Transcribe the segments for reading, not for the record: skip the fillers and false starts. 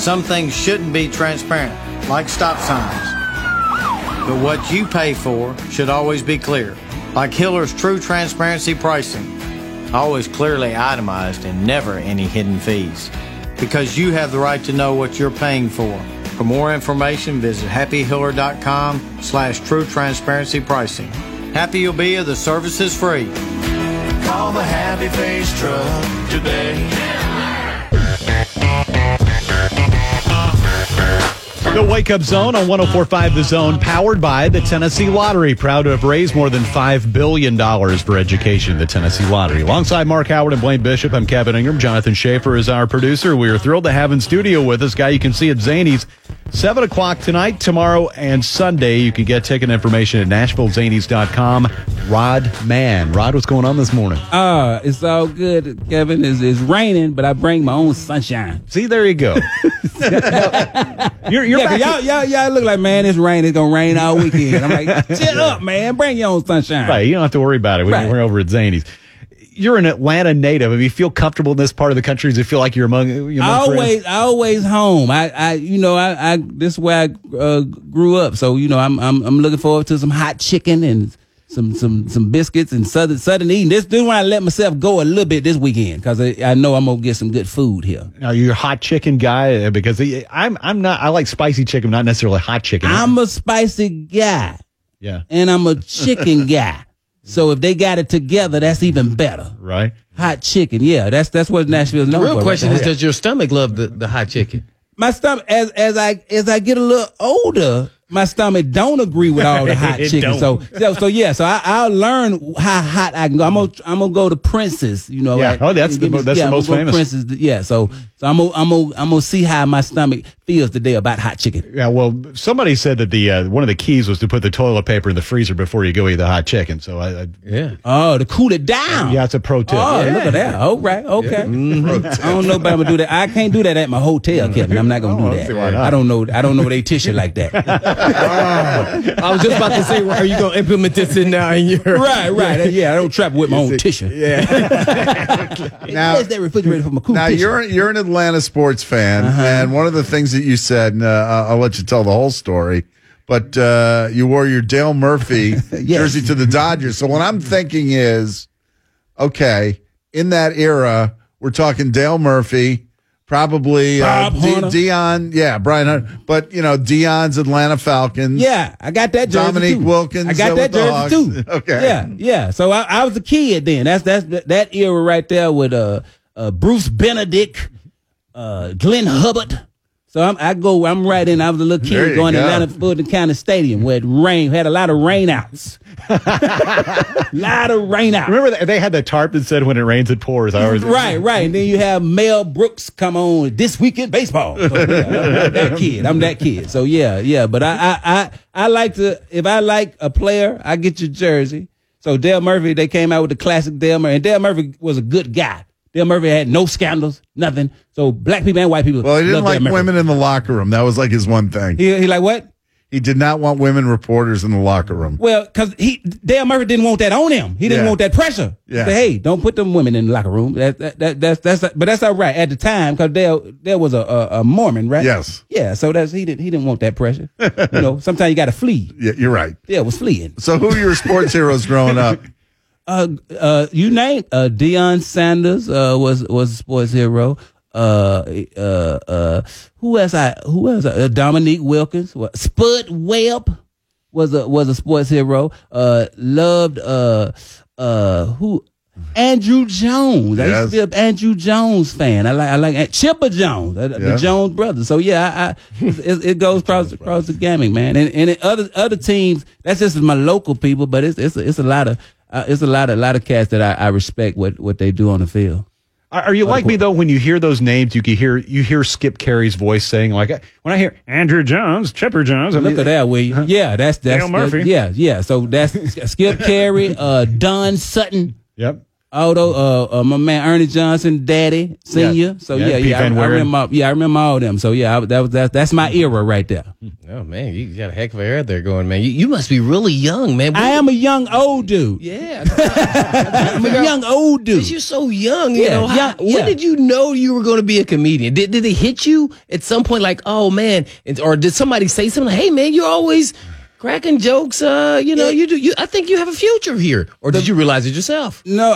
some things shouldn't be transparent, like stop signs. But what you pay for should always be clear, like Hiller's true transparency pricing. Always clearly itemized and never any hidden fees. Because you have the right to know what you're paying for. For more information, visit happyhiller.com/true transparency pricing. Happy you'll be, the service is free. Call the Happy Face Truck today. The Wake Up Zone on 104.5 The Zone, powered by the Tennessee Lottery. Proud to have raised more than $5 billion for education in the Tennessee Lottery. Alongside Mark Howard and Blaine Bishop, I'm Kevin Ingram. Jonathan Schaefer is our producer. We are thrilled to have in studio with us, guy you can see at Zanies, 7 o'clock tonight, tomorrow, and Sunday. You can get ticket information at NashvilleZanies.com. Rod Mann. Rod, what's going on this morning? It's all good, Kevin. It's raining, but I bring my own sunshine. See, there you go. You're y'all look like, man, it's raining. It's going to rain all weekend. I'm like, chill up, man. Bring your own sunshine. Right. You don't have to worry about it. We're over at Zanies. You're an Atlanta native. If you feel comfortable in this part of the country, does it feel like you're among friends? Always home. This is where I grew up. So, I'm looking forward to some hot chicken and some biscuits and southern eating. This is when I let myself go a little bit this weekend because I know I'm gonna get some good food here. Now you're a hot chicken guy because I'm not. I like spicy chicken, not necessarily hot chicken. I'm a spicy guy. Yeah, and I'm a chicken guy. So if they got it together, that's even better. Right? Hot chicken. Yeah, that's what Nashville's known for. The real question is, does your stomach love the hot chicken? My stomach, as I get a little older, my stomach don't agree with all the hot chicken. So I'll learn how hot I can go. I'm gonna go to Prince's. Yeah. That's the most famous. Prince's. Yeah. So I'm gonna see how my stomach feels today about hot chicken. Yeah. Well, somebody said that the one of the keys was to put the toilet paper in the freezer before you go eat the hot chicken. So to cool it down. Yeah, it's a pro tip. Oh, look at that. All right. Okay. Yeah. Mm-hmm. I don't know if I'm gonna do that. I can't do that at my hotel, Kevin. I'm not gonna do that. Why not? I don't know they tissue like that. I was just about to say, are you going to implement this in your... Right. Yeah, I don't trap with my own tissue. Yeah. There's that refrigerator for my cool tissue. You're an Atlanta sports fan, and one of the things that you said, and I'll let you tell the whole story, but you wore your Dale Murphy jersey to the Dodgers. So what I'm thinking is, okay, in that era, we're talking Dale Murphy, probably Dion, Brian Hunter, but Dion's Atlanta Falcons. Yeah, I got that jersey Dominique too. Wilkins. I got that jersey too. Okay. Yeah. So I was a kid then. That's that era right there with Bruce Benedict, Glenn Hubbard. So I'm right in. I was a little kid going to Atlanta Fulton County Stadium where it rained, had a lot of rainouts. Remember they had the tarp that said when it rains it pours. Right. And then you have Mel Brooks come on This Week in Baseball. So, I'm that kid. So yeah. But I like to, if I like a player, I get your jersey. So Dale Murphy, they came out with the classic Dale Murphy, and Dale Murphy was a good guy. Dale Murphy had no scandals, nothing. So black people and white people. Well, he didn't like women in the locker room. That was like his one thing. He like what? He did not want women reporters in the locker room. Well, because Dale Murphy didn't want that on him. He didn't want that pressure. Yeah. Say, hey, don't put them women in the locker room. But that's all right at the time because Dale was a Mormon, right? Yes. Yeah. So he didn't want that pressure. Sometimes you got to flee. Yeah, you're right. Dale was fleeing. So who are your sports heroes growing up? You named Deion Sanders was a sports hero. Who else? Dominique Wilkins. Spud Webb was a sports hero. Loved Andrew Jones. I used to be an Andrew Jones fan. I like Chipper Jones, the Jones brothers. So it goes across the gamut, man. And other teams, that's just my local people, but it's a lot of cats that I respect what they do on the field. Are you like me though? When you hear those names, you hear Skip Carey's voice saying like, when I hear Andrew Jones, Chipper Jones, look at that, will you? Yeah, that's Dale Murphy. Yeah. So that's Skip Carey, Don Sutton. Yep. Although my man Ernie Johnson, Daddy, Senior. So Yeah, Pete I Van Wieren. remember all them. So yeah, that's my era right there. Oh man, you got a heck of a hair there going, man. You must be really young, man. I am a young old dude. Yeah, I'm a young old dude. You're so young. You Yeah, know, yeah, when yeah. did you know you were going to be a comedian? Did it hit you at some point? Like, oh man, or did somebody say something? Like, hey man, you're always cracking jokes. You know, you do. I think you have a future here. Or did you realize it yourself? No,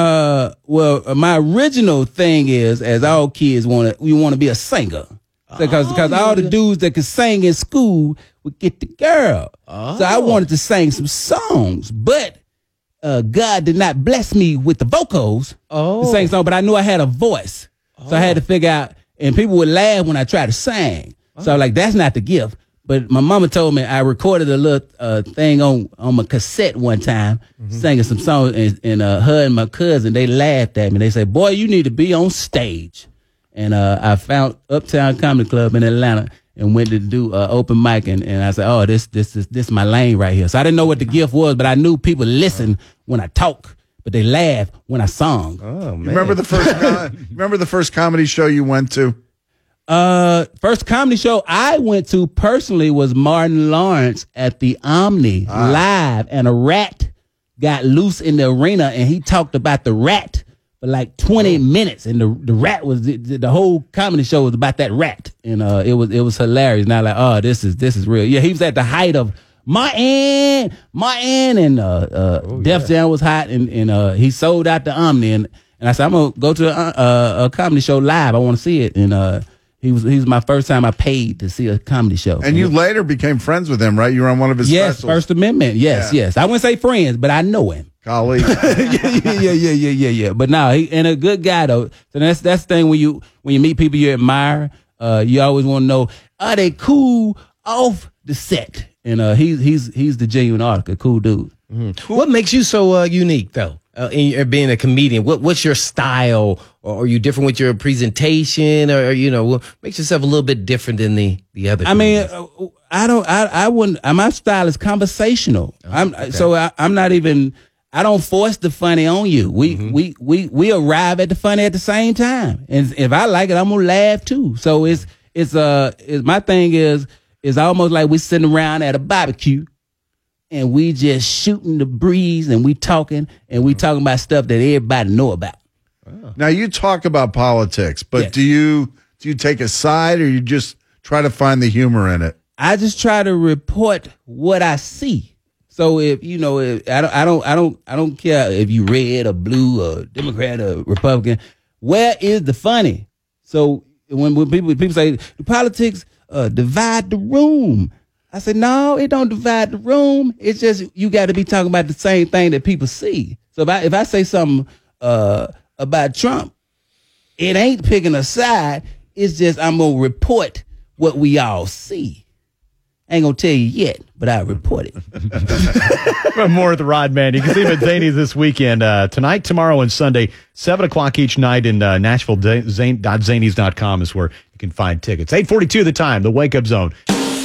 my original thing is, as all kids we want to be a singer. Because all the dudes that could sing in school would get the girl. So I wanted to sing some songs, but God did not bless me with the vocals to sing songs, but I knew I had a voice. So I had to figure out, and people would laugh when I tried to sing. So I was like, that's not the gift. But my mama told me I recorded a little thing on my cassette one time, singing some songs, and her and my cousin, they laughed at me. They said, boy, you need to be on stage. And I found Uptown Comedy Club in Atlanta and went to do open mic, and I said, oh, this is my lane right here. So I didn't know what the gift was, but I knew people listen when I talk, but they laugh when I sung. Oh man, You remember the first comedy show you went to? First comedy show I went to personally was Martin Lawrence at the Omni live, and a rat got loose in the arena, and he talked about the rat for like 20 minutes, and the rat was the whole comedy show was about that rat, and it was hilarious. Now like, oh, this is real. Yeah, he was at the height of Martin, and Def Jam was hot, and he sold out the Omni, and I said, I'm gonna go to a comedy show live. I want to see it, and he was my first time I paid to see a comedy show. And you later became friends with him, right? You were on one of his yes, specials. First Amendment. Yes. I wouldn't say friends, but I know him. Colleague. Yeah. But no, he and a good guy though. So that's the thing when you meet people you admire, you always want to know, are they cool off the set? And he's the genuine article, cool dude. Mm-hmm. What makes you so unique though? In being a comedian, what's your style? Or are you different with your presentation, or what makes yourself a little bit different than the other? I mean, I wouldn't. My style is conversational. I'm not even. I don't force the funny on you. We arrive at the funny at the same time, and if I like it, I'm gonna laugh too. So it's my thing is almost like we sitting around at a barbecue. And we just shooting the breeze, and we talking about stuff that everybody know about. Now you talk about politics, but Yes. do you take a side, or you just try to find the humor in it? I just try to report what I see. So if I don't care if you red or blue or Democrat or Republican. Where is the funny? So when people say the politics divide the room. I said, no, it don't divide the room. It's just you got to be talking about the same thing that people see. So if I say something about Trump, it ain't picking a side. It's just I'm going to report what we all see. I ain't going to tell you yet, but I report it. More of the Rod Man. You can see him at Zany's this weekend, tonight, tomorrow, and Sunday, 7 o'clock each night in Nashville. Zanys.com is where you can find tickets. 8:42 the time, the Wake Up Zone.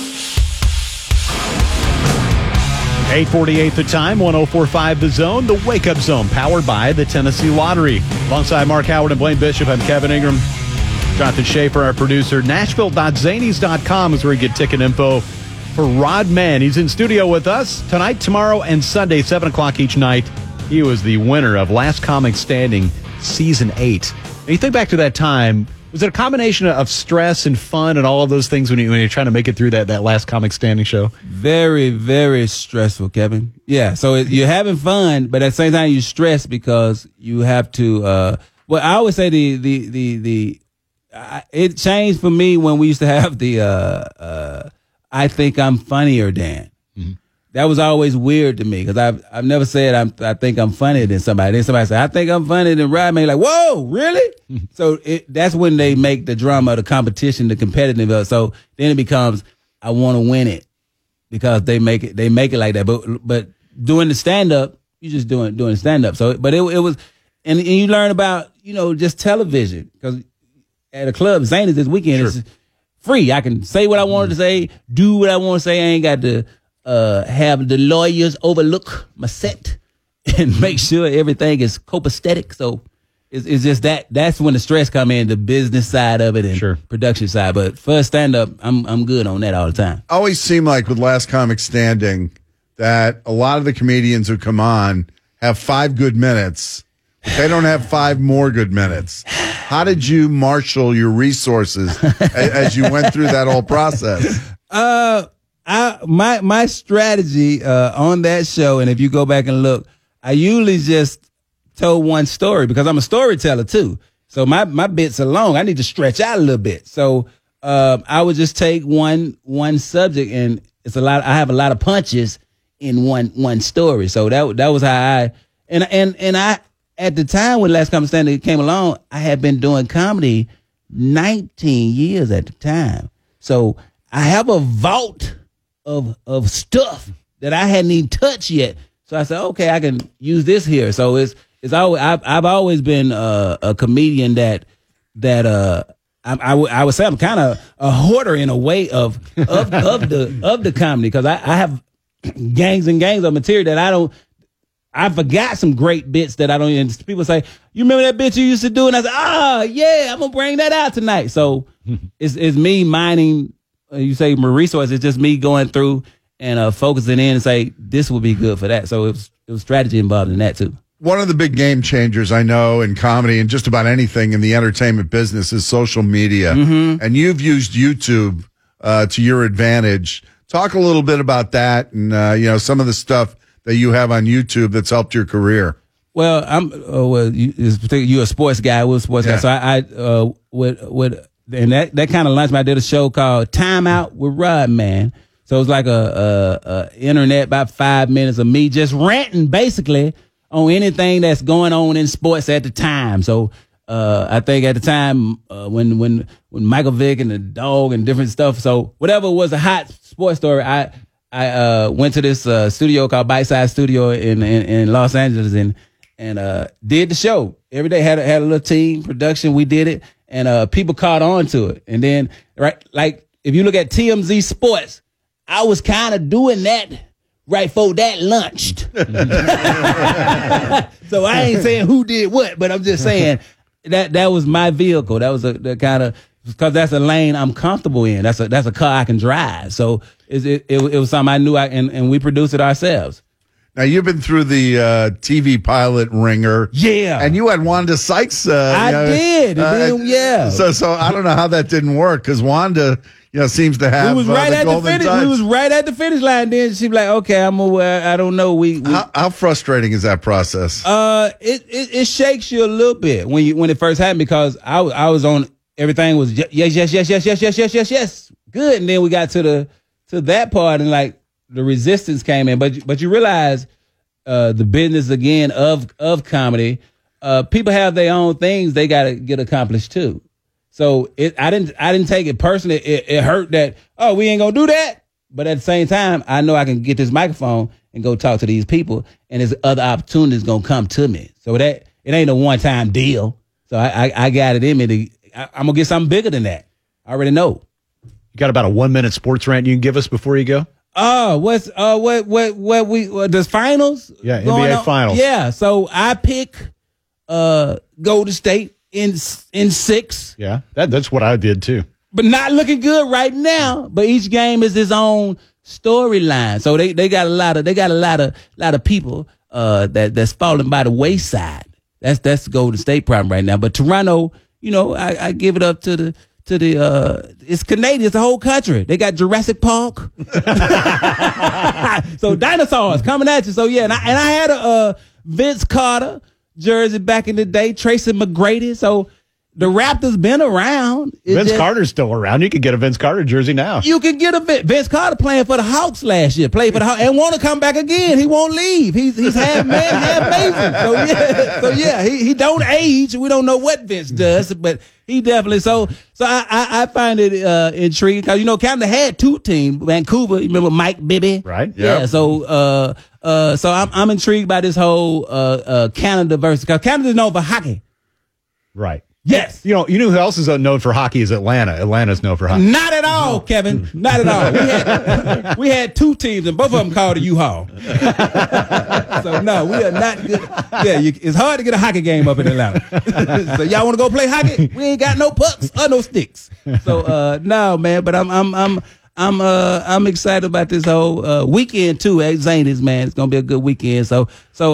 8:48 the time, 104.5 the Zone, the Wake Up Zone, powered by the Tennessee Lottery. Alongside Mark Howard and Blaine Bishop, I'm Kevin Ingram. Jonathan Schaefer, our producer. Nashville.zanys.com is where you get ticket info for Rod Man. He's in studio with us tonight, tomorrow, and Sunday, 7 o'clock each night. He was the winner of Last Comic Standing, Season 8. And you think back to that time, was it a combination of stress and fun and all of those things when you're trying to make it through that Last Comic Standing show? Very, very stressful, Kevin. Yeah, so you're having fun, but at the same time you're stressed because you have to. Well, I always say it changed for me when we used to have the I think I'm funnier than. Mm-hmm. That was always weird to me because I've never said I think I'm funnier than somebody. Then somebody said I think I'm funnier than Rod Man. Like, whoa, really? So that's when they make the drama, the competition, the competitive. So then it becomes I want to win it because they make it like that. But doing the stand up, you just doing the stand up. So but it was and you learn about just television because at a club Zany's this weekend it's free. I can say what I wanted to say, do what I want to say. I ain't got to have the lawyers overlook my set. and make sure everything is copacetic. So it's just that's when the stress come in, the business side of it and production side. But for stand-up, I'm good on that all the time. Always seem like with Last Comic Standing that a lot of the comedians who come on have 5 good minutes. But they don't have 5 more good minutes. How did you marshal your resources as you went through that whole process? My strategy on that show, and if you go back and look, I usually just told one story because I'm a storyteller too. So my bits are long. I need to stretch out a little bit. So I would just take one subject, and it's a lot. I have a lot of punches in one story. So that was how I and I at the time when Last Comic Standing came along, I had been doing comedy 19 years at the time. So I have a vault of stuff that I hadn't even touched yet. So I said, okay, I can use this here. So it's always I've always been a comedian that I would say I'm kind of a hoarder in a way of the comedy, because I have gangs and gangs of material that I forgot some great bits that I don't even. People say, you remember that bit you used to do? And I said, yeah, I'm gonna bring that out tonight. So it's me mining. You say my resources. It's just me going through and focusing in and say this will be good for that. So it was strategy involved in that too. One of the big game changers I know in comedy and just about anything in the entertainment business is social media. Mm-hmm. And you've used YouTube to your advantage. Talk a little bit about that and some of the stuff that you have on YouTube that's helped your career. Well, you're a sports guy. We're a sports guy. So I and that kind of launched me. I did a show called Time Out with Rodman. So it was like a internet, about 5 minutes of me just ranting basically on anything that's going on in sports at the time. So I think at the time when Michael Vick and the dog and different stuff, so whatever was a hot sports story, I went to this studio called Bite Size Studio in Los Angeles and did the show. Every day had a little team production. We did it, and people caught on to it. And then like if you look at TMZ Sports, I was kind of doing that right before that launched. So I ain't saying who did what, but I'm just saying that was my vehicle. That was the kind of, because that's a lane I'm comfortable in. That's a car I can drive. So it was something I knew and we produced it ourselves. Now, you've been through the TV pilot ringer. Yeah. And you had Wanda Sykes. I did. Yeah. So I don't know how that didn't work, because Wanda, seems to have we was right the at golden the finish. touch. We was right at the finish line. Then she be like, okay, I don't know. How frustrating is that process? It shakes you a little bit when it first happened, because I was on, everything was yes. Good. And then we got to that part, and like the resistance came in, but you realize the business again of comedy, people have their own things they got to get accomplished too. So I didn't take it personally. It hurt that, we ain't gonna do that. But at the same time, I know I can get this microphone and go talk to these people, and there's other opportunities gonna come to me. So that it ain't a one-time deal. So I got it in me. I'm gonna get something bigger than that. I already know. You got about a 1-minute sports rant you can give us before you go? What the finals? Yeah, NBA finals. Yeah, so I pick Golden State in 6. Yeah, that's what I did too. But not looking good right now. But each game is its own storyline. So they got a lot of people that's falling by the wayside. That's Golden State problem right now. But Toronto, I give it up to the it's Canadian, it's the whole country. They got Jurassic Park. So dinosaurs coming at you. So yeah, and I had a Vince Carter jersey back in the day, Tracy McGrady. So the Raptors been around. Vince Carter's still around. You can get a Vince Carter jersey now. You can get a Vince Carter playing for the Hawks last year. Played for the Hawks and want to come back again. He won't leave. He's half man, half Mason. So yeah, he don't age. We don't know what Vince does, but he definitely. So I find it intriguing, because Canada had 2 teams. Vancouver, you remember Mike Bibby, right? Yeah. So I'm intrigued by this whole Canada versus, because Canada's known for hockey, right? Yes. You know who else is known for hockey is Atlanta. Atlanta's known for hockey. Not at all, Kevin. Not at all. We had 2 teams, and both of them called a U-Haul. So, no, we are not good. Yeah, it's hard to get a hockey game up in Atlanta. So, y'all want to go play hockey? We ain't got no pucks or no sticks. So, no, man, but I'm excited about this whole weekend too. At Zanies, man, it's gonna be a good weekend. So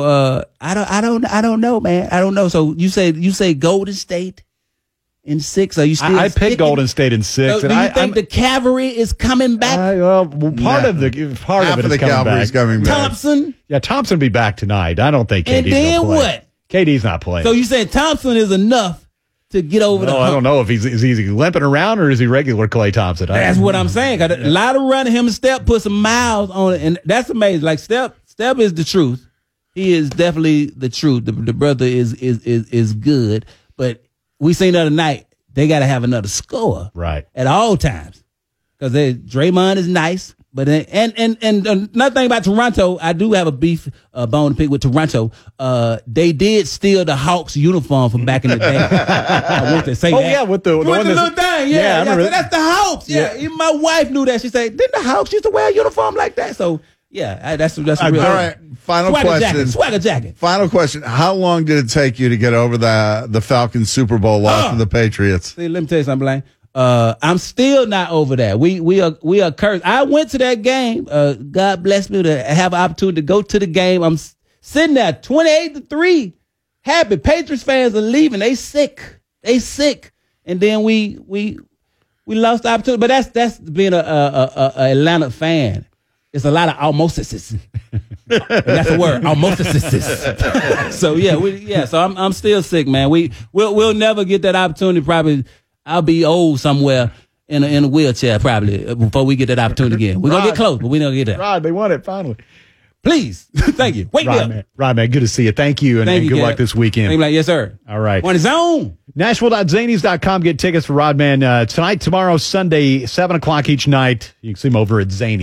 I don't know, man. I don't know. So you say Golden State in 6? Are you still? I picked Golden State in 6. So do you think the cavalry is coming back? Part of it is Cavalry's coming back. Thompson. Yeah, Thompson will be back tonight. I don't think KD's And then gonna play. what? KD's not playing. So you saying Thompson is enough to get over the hump? I don't know if is he limping around or is he regular Klay Thompson. That's what I'm saying. 'Cause a lot of running him and Steph put some miles on it, and that's amazing. Like Steph is the truth. He is definitely the truth. The brother is good, but we seen the other night they got to have another scorer right at all times because Draymond is nice. But and another thing about Toronto, I do have a beef bone to pick with Toronto. They did steal the Hawks uniform from back in the day. I want to say that. Yeah, with the little thing. Yeah, I remember that's the Hawks. Yeah, even my wife knew that. She said, "Didn't the Hawks used to wear a uniform like that?" So yeah, that's real. All right, final question. Swagger jacket. Final question. How long did it take you to get over the Falcons Super Bowl loss to the Patriots? See, let me tell you something, Blaine. I'm still not over that. We are cursed. I went to that game. God bless me to have an opportunity to go to the game. I'm sitting there 28-3. Happy. Patriots fans are leaving. They sick. And then we lost the opportunity. But that's being a Atlanta fan. It's a lot of osmosis. That's a word, osmosis. So so I'm still sick, man. We'll never get that opportunity. Probably I'll be old somewhere in a wheelchair probably before we get that opportunity again. We're gonna get close, but we don't get that. Rod, they won it finally. Please, thank you. Wake me up, Rod, man, good to see you. Thank you, and good luck this weekend. Thank you, yes, sir. All right, on his own. Nashville.zanies.com. Get tickets for Rodman tonight, tomorrow, Sunday, 7:00 each night. You can see him over at Zanies.